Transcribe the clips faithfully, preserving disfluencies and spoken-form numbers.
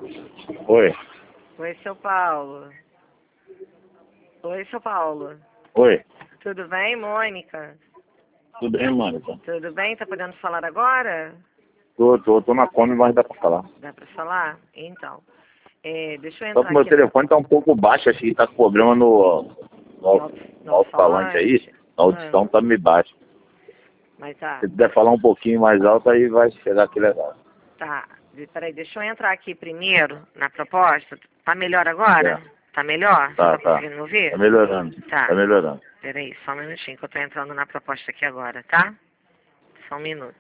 Oi. Oi, seu Paulo. Oi, seu Paulo. Oi. Tudo bem, Mônica? Tudo bem, Mônica? Tudo bem? Tá podendo falar agora? Tô, tô, tô na come, mas dá pra falar. Dá pra falar? Então, é, deixa eu Só entrar que meu aqui no, telefone tá um pouco baixo, acho que tá com problema no, no, no, no no alto-falante aí. alto-falante. A audição Ah, tá meio baixa. mas tá, Se puder falar um pouquinho mais alto, aí vai chegar aqui legal. tá. De- Peraí, deixa eu entrar aqui primeiro na proposta. Tá melhor agora? É. Tá melhor? Você Tá, tá tá. conseguindo me ouvir? Tá melhorando. Tá. Tá melhorando. Peraí, só um minutinho que eu tô entrando na proposta aqui agora, tá? Só um minuto.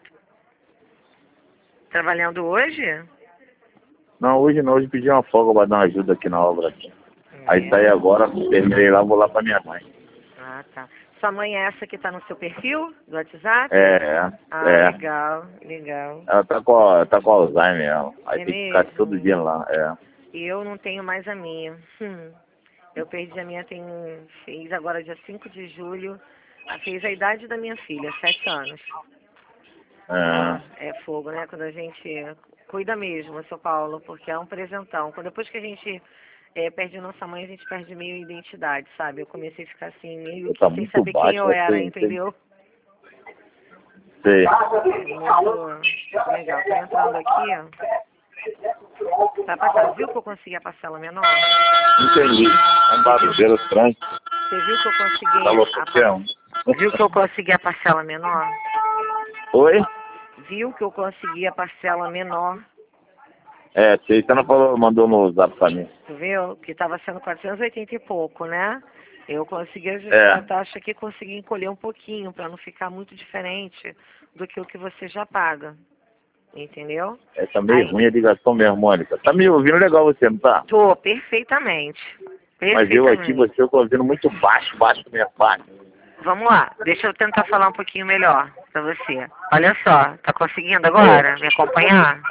Trabalhando hoje? Não, hoje não. Hoje pedi uma folga pra dar uma ajuda aqui na obra. Aqui. Aí É. saí agora, terminei lá, vou lá pra minha mãe. Ah, tá. Sua mãe é essa que tá no seu perfil do WhatsApp? É, é. Ah, É. legal, legal. Ela tá com, tá com Alzheimer, ela. Aí É tem que ficar todo dia mesmo? lá, é. E eu não tenho mais a minha. Hum. Eu perdi a minha, tem, fez agora dia cinco de julho. Ah, fez a idade da minha filha, sete anos. Ah, É. é fogo, né? Quando a gente cuida mesmo, seu Paulo, porque é um presentão. Quando depois que a gente é, perde nossa mãe, a gente perde meio identidade, sabe? Eu comecei a ficar assim, meio Tá que sem muito saber quem baixo, eu né? era, Sei, sei, entendeu? sei. Muito legal. Tô entrando aqui, ó. Tá passando. Viu que eu consegui a parcela menor? Entendi. É um barulheiro estranho. Você viu que eu consegui Falou a qualquer par... um. Viu que eu consegui a parcela menor? Oi? Viu que eu consegui a parcela menor? É, você não falou, mandou no zap pra mim. Tu viu? Que estava sendo quatrocentos e oitenta e pouco, né? Eu consegui ajustar a É. taxa aqui, consegui encolher um pouquinho, para não ficar muito diferente do que o que você já paga. Entendeu? É, tá meio Aí, ruim a ligação mesmo, Mônica. Tá me ouvindo legal você, não tá? tô perfeitamente. Mas eu aqui, Perfeitamente. você, eu tô ouvindo muito baixo, baixo da minha parte. Vamos lá, deixa eu tentar falar um pouquinho melhor para você. Olha só, tá conseguindo Oi? agora me acompanhar?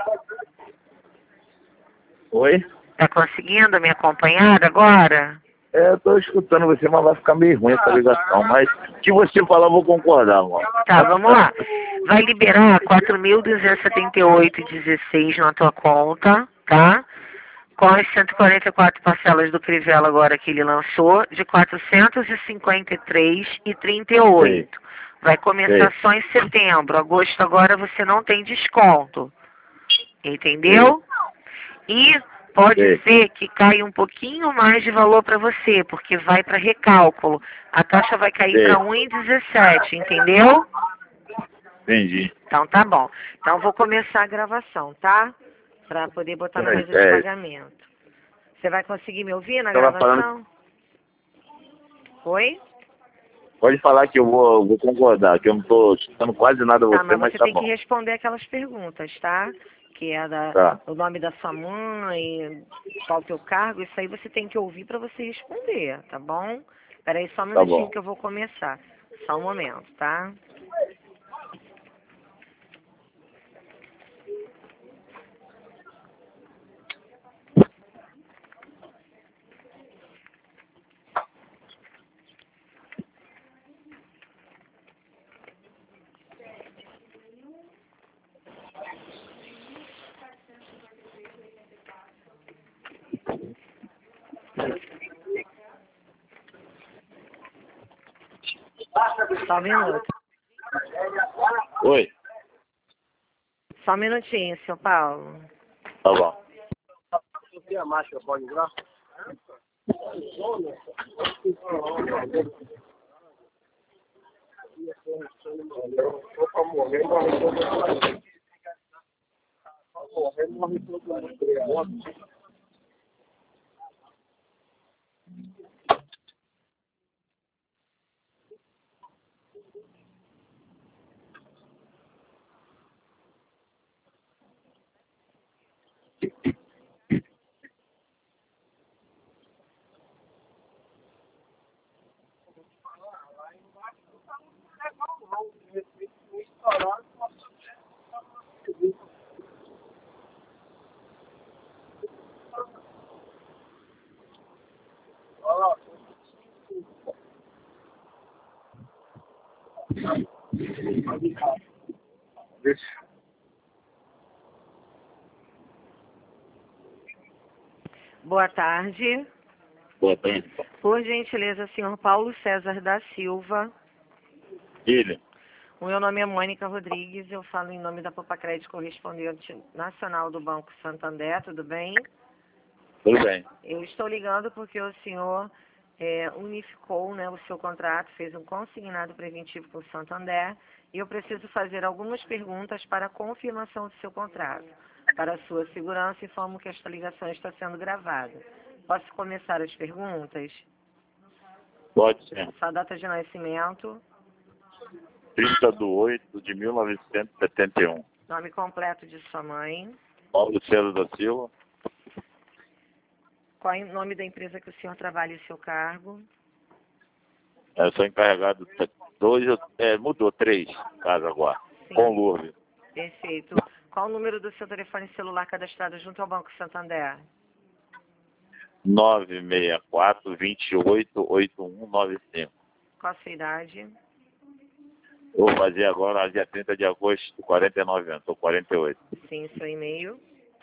Oi? Tá conseguindo me acompanhar agora? É, eu tô escutando você, mas vai ficar meio ruim essa ligação. Mas o que você falar, eu vou concordar, mano. Tá, vamos lá. Vai liberar quatro mil duzentos e setenta e oito e dezesseis na tua conta, tá? Com as cento e quarenta e quatro parcelas do Crivella agora que ele lançou, de quatrocentos e cinquenta e três e trinta e Sei, oito. Vai começar sei, só em setembro. Agosto agora você não tem desconto. sei, Entendeu? E pode sei, ser que caia um pouquinho mais de valor para você, porque vai para recálculo. A taxa vai cair sei. para um vírgula dezessete, entendeu? Entendi. Então tá bom. Então vou começar a gravação, tá? Para poder botar na mesa de É, é, pagamento. Você vai conseguir me ouvir na tava falando, gravação? Oi? pode falar que eu vou, eu vou concordar, que eu não tô escutando quase nada Tá, você, mas mas você tá tem que bom. responder aquelas perguntas, tá? Que é da, Tá, o nome da sua mãe, qual o teu cargo, isso aí você tem que ouvir para você responder, tá bom? Peraí só um tá minutinho bom. que eu vou começar. Só um momento, tá? Só um minuto. Oi? Só um minutinho, seu Paulo. Tá bom. A máscara pode usar? Morrer, morre todo mundo. Deixa. Boa tarde. Boa tarde. Por gentileza, senhor Paulo César da Silva. Ele. O meu nome é Mônica Rodrigues, eu falo em nome da Popacrédito Correspondente Nacional do Banco Santander, tudo bem? Tudo bem. Eu estou ligando porque o senhor é, unificou, né, o seu contrato, fez um consignado preventivo com o Santander e eu preciso fazer algumas perguntas para a confirmação do seu contrato. Para a sua segurança, informo que esta ligação está sendo gravada. Posso começar as perguntas? Pode ser. Sua data de nascimento, trinta de oito de mil novecentos e setenta e um. nome completo de sua mãe, Paulo César da Silva. qual é o nome da empresa que o senhor trabalha e seu cargo, Eu sou encarregado de dois, é, mudou três casas agora. Sim. Com Lourdes. Perfeito. Qual o número do seu telefone celular cadastrado junto ao Banco Santander? nove seis quatro, dois oito, oito um nove cinco. Qual a sua idade? Eu vou fazer agora, dia trinta de agosto, quarenta e nove anos. Estou quarenta e oito. Sim, seu e-mail?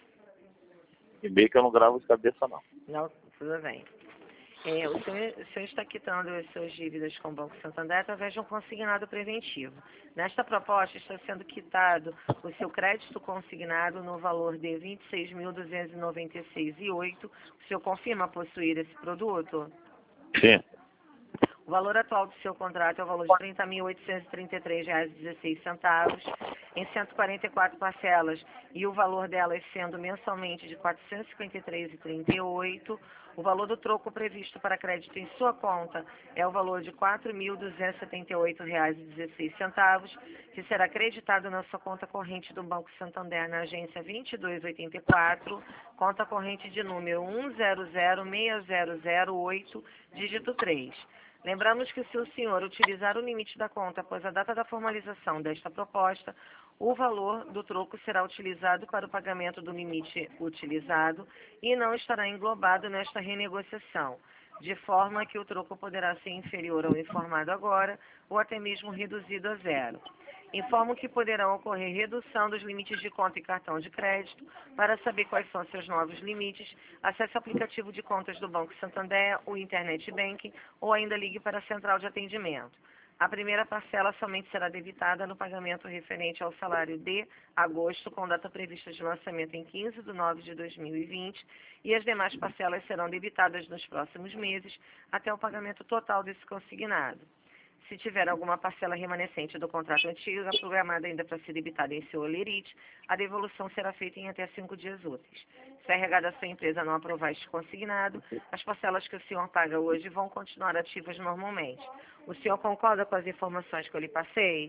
E meio que eu não gravo de cabeça, não. Não, tudo bem. É, o, senhor, o senhor está quitando as suas dívidas com o Banco Santander através de um consignado preventivo. Nesta proposta está sendo quitado o seu crédito consignado no valor de vinte e seis mil duzentos e noventa e seis reais e oito centavos. O senhor confirma possuir esse produto? Sim. O valor atual do seu contrato é o valor de trinta mil oitocentos e trinta e três reais e dezesseis centavos em cento e quarenta e quatro parcelas e o valor delas sendo mensalmente de quatrocentos e cinquenta e três reais e trinta e oito centavos. O valor do troco previsto para crédito em sua conta é o valor de quatro mil duzentos e setenta e oito reais e dezesseis centavos, que será creditado na sua conta corrente do Banco Santander na agência vinte e dois oitenta e quatro, conta corrente de número um zero zero seis zero zero oito, dígito três. Lembramos que se o senhor utilizar o limite da conta após a data da formalização desta proposta, o valor do troco será utilizado para o pagamento do limite utilizado e não estará englobado nesta renegociação, de forma que o troco poderá ser inferior ao informado agora ou até mesmo reduzido a zero. Informo que poderão ocorrer redução dos limites de conta e cartão de crédito. Para saber quais são seus novos limites, acesse o aplicativo de contas do Banco Santander, o Internet Banking ou ainda ligue para a central de atendimento. A primeira parcela somente será debitada no pagamento referente ao salário de agosto, com data prevista de lançamento em quinze de nove de dois mil e vinte, e as demais parcelas serão debitadas nos próximos meses até o pagamento total desse consignado. Se tiver alguma parcela remanescente do contrato antigo, programada ainda para ser debitada em seu olerite, a devolução será feita em até cinco dias úteis. Se a R H da sua empresa não aprovar este consignado, as parcelas que o senhor paga hoje vão continuar ativas normalmente. O senhor concorda com as informações que eu lhe passei?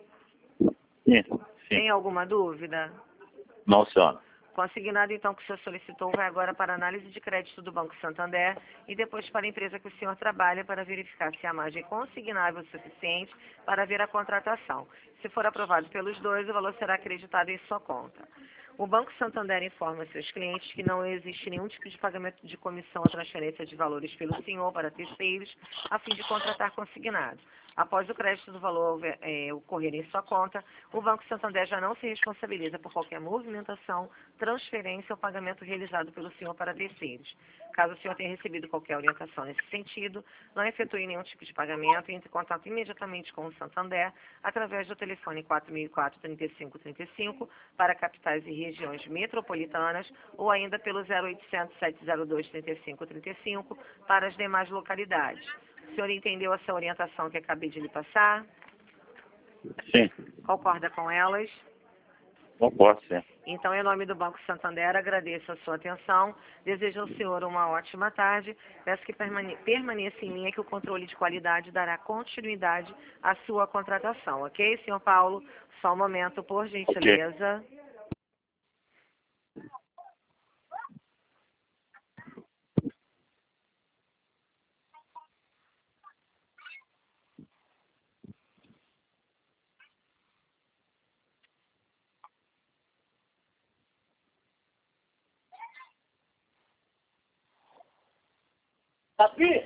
Sim. Sim. Tem alguma dúvida? Não, senhora. Consignado, então, que o senhor solicitou vai agora para análise de crédito do Banco Santander e depois para a empresa que o senhor trabalha para verificar se a margem é consignável o suficiente para ver a contratação. Se for aprovado pelos dois, o valor será acreditado em sua conta. O Banco Santander informa seus clientes que não existe nenhum tipo de pagamento de comissão ou transferência de valores pelo senhor para terceiros, a fim de contratar consignado. Após o crédito do valor é, ocorrer em sua conta, o Banco Santander já não se responsabiliza por qualquer movimentação, transferência ou pagamento realizado pelo senhor para terceiros. Caso o senhor tenha recebido qualquer orientação nesse sentido, não efetue nenhum tipo de pagamento e entre em contato imediatamente com o Santander através do telefone quatro mil e quatro, trinta e cinco trinta e cinco para capitais e regiões metropolitanas ou ainda pelo zero oitocentos, sete zero dois, trinta e cinco trinta e cinco para as demais localidades. O senhor entendeu essa orientação que acabei de lhe passar? Sim. Concorda com elas? Não posso, sim. Então, em nome do Banco Santander, agradeço a sua atenção. Desejo ao senhor uma ótima tarde. Peço que permane permaneça em linha que o controle de qualidade dará continuidade à sua contratação. Ok, senhor Paulo? Só um momento, por gentileza. Okay. Tapi?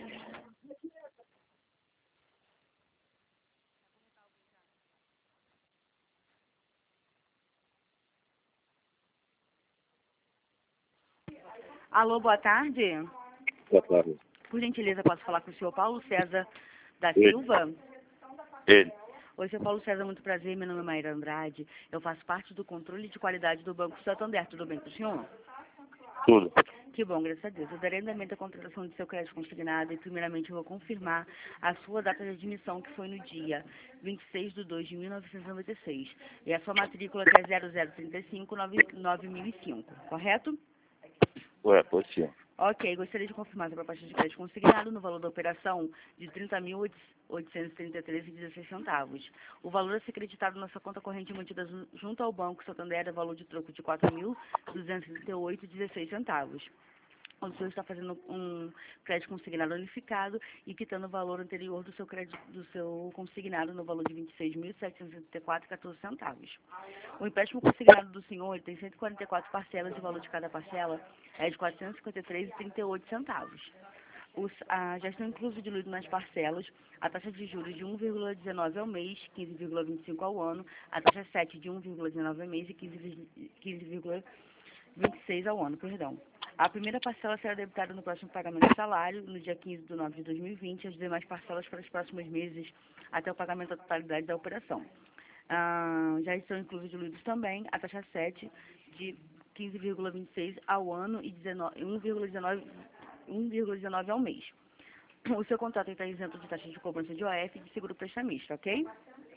Alô, boa tarde. Boa tarde. Por gentileza, posso falar com o senhor Paulo César da Ele. Silva? Ele. Oi, senhor Paulo César, muito prazer. Meu nome é Maíra Andrade. Eu faço parte do controle de qualidade do Banco Santander. Tudo bem com o senhor? Tudo. Que bom, graças a Deus. Eu darei andamento à contratação de seu crédito consignado e, primeiramente, eu vou confirmar a sua data de admissão, que foi no dia vinte e seis de dois de mil novecentos e noventa e seis. E a sua matrícula, que é zero zero três cinco nove mil e cinco, correto? Ué, pode ser. Ok, gostaria de confirmar a proposta de crédito consignado no valor da operação de trinta mil oitocentos e trinta e três reais e dezesseis centavos. O valor a ser creditado na sua conta corrente mantida junto ao Banco Santander é o valor de troco de quatro mil duzentos e trinta e oito reais e dezesseis centavos. O senhor está fazendo um crédito consignado unificado e quitando o valor anterior do seu crédito do seu consignado no valor de vinte e seis mil setecentos e setenta e quatro reais e quatorze centavos. O empréstimo consignado do senhor ele tem cento e quarenta e quatro parcelas e o valor de cada parcela é de quatrocentos e cinquenta e três reais e trinta e oito centavos. Os, ah, já estão inclusos diluídos nas parcelas a taxa de juros de um vírgula dezenove ao mês, quinze vírgula vinte e cinco ao ano, a taxa sete de um vírgula dezenove ao mês e quinze vírgula vinte e seis ao ano, perdão. A primeira parcela será debitada no próximo pagamento de salário, no dia quinze de nove de dois mil e vinte, e as demais parcelas para os próximos meses, até o pagamento da totalidade da operação. Ah, já estão inclusos diluídos também a taxa sete de quinze vírgula vinte e seis ao ano e um vírgula dezenove ao mês. O seu contrato está isento de taxa de cobrança de O F e de seguro prestamista, ok?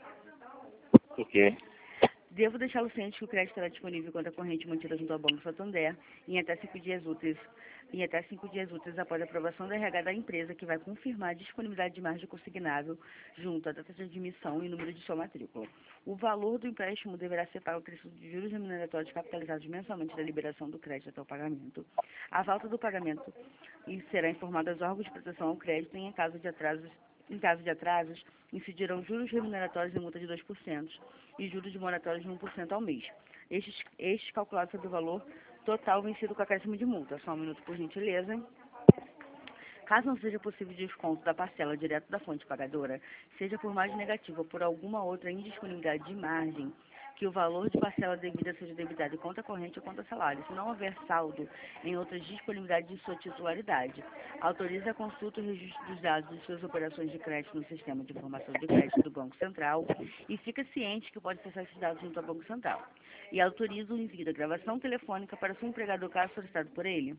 Ok. Devo deixá-lo ciente que o crédito estará disponível contra a corrente mantida junto ao Banco Santander em até cinco dias úteis, em até cinco dias úteis após a aprovação da R H da empresa, que vai confirmar a disponibilidade de margem consignável junto à data de admissão e número de sua matrícula. O valor do empréstimo deverá ser pago pelo preço de juros remuneratórios capitalizados mensalmente da liberação do crédito até o pagamento. A falta do pagamento será informada aos órgãos de proteção ao crédito em caso de atrasos Em caso de atrasos, incidirão juros remuneratórios e multa de dois por cento e juros de moratórios de um por cento ao mês. Estes, estes calculados sobre o valor total vencido com acréscimo de multa. Só um minuto, por gentileza. Caso não seja possível desconto da parcela direto da fonte pagadora, seja por margem negativa ou por alguma outra indisponibilidade de margem, que o valor de parcela devida seja debitado em conta corrente ou conta salário, se não houver saldo em outras disponibilidades de sua titularidade. Autoriza a consulta e o registro dos dados de suas operações de crédito no Sistema de Informação de Crédito do Banco Central e fica ciente que pode acessar esses dados junto ao Banco Central. E autoriza o envio da gravação telefônica para seu empregador caso solicitado por ele.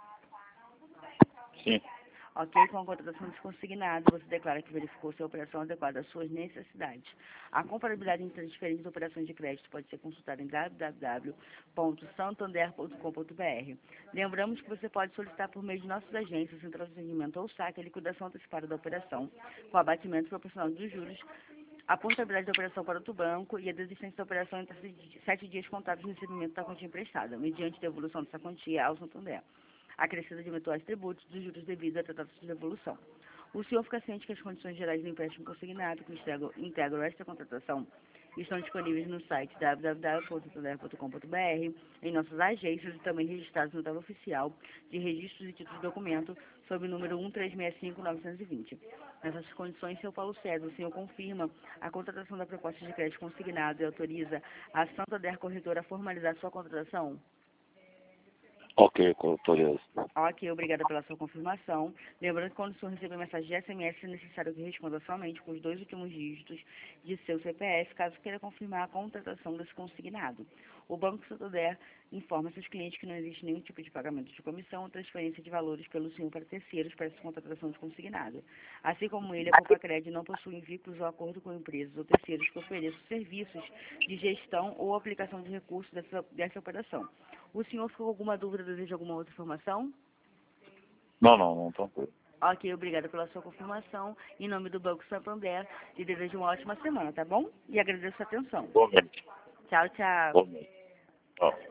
Sim. Ok, com a contratação desconsignada, você declara que verificou se a operação adequada às suas necessidades. A comparabilidade entre as diferentes operações de crédito pode ser consultada em w w w ponto santander ponto com ponto b r. Lembramos que você pode solicitar por meio de nossas agências, central de atendimento ou saque, a liquidação antecipada da operação, com abatimento proporcional dos juros, a portabilidade da operação para outro banco e a desistência da operação entre sete dias contados de recebimento da quantia emprestada, mediante devolução dessa quantia ao Santander, acrescida de eventuais tributos dos juros devidos à data de devolução. O senhor fica ciente que as condições gerais do empréstimo consignado que integram esta contratação estão disponíveis no site w w w ponto santander ponto com ponto b r, em nossas agências e também registrados no tabela oficial de registros e títulos de documento sob o número um três seis cinco nove dois zero. Nessas condições, seu Paulo César, o senhor confirma a contratação da proposta de crédito consignado e autoriza a Santander Corretora a formalizar sua contratação? Ok, autorizo. Ok, obrigada pela sua confirmação. Lembrando que quando o senhor receber mensagem de S M S, é necessário que responda somente com os dois últimos dígitos de seu C P F, caso queira confirmar a contratação desse consignado. O Banco Santander informa seus clientes que não existe nenhum tipo de pagamento de comissão ou transferência de valores pelo senhor para terceiros para essa contratação de consignado. Assim como ele, a Compacred não possui vínculos ou acordo com empresas ou terceiros que ofereçam serviços de gestão ou aplicação de recursos dessa, dessa operação. O senhor ficou com alguma dúvida, deseja alguma outra informação? Não, não, não, tranquilo. Ok, obrigada pela sua confirmação. Em nome do Banco Santander, lhe desejo uma ótima semana, tá bom? E agradeço a atenção. Bom mês. Tchau, tchau. Bom mês. Tchau.